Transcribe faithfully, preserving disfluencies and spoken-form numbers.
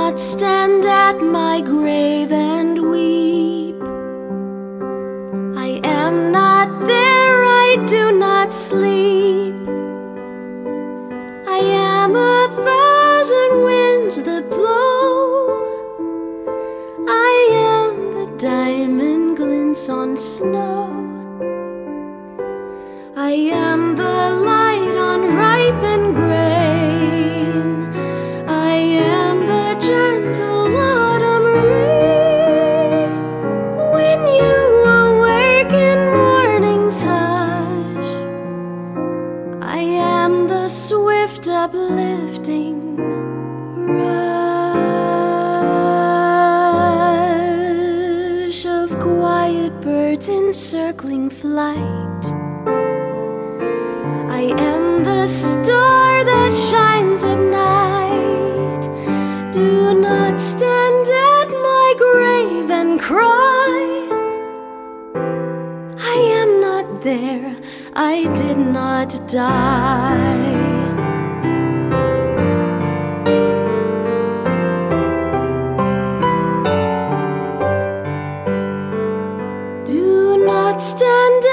not stand at my grave and weep. I am not there, I do not sleep. I am a thousand winds that blow. I am the diamond glints on snow. I am the light on ripened grain. I am the gentle autumn rain. When you awake in morning's hush, I am the swift uplifting rush of quiet birds in circling flight. I am the star that shines at night. Do not stand at my grave and cry. I am not there, I did not die. Do not stand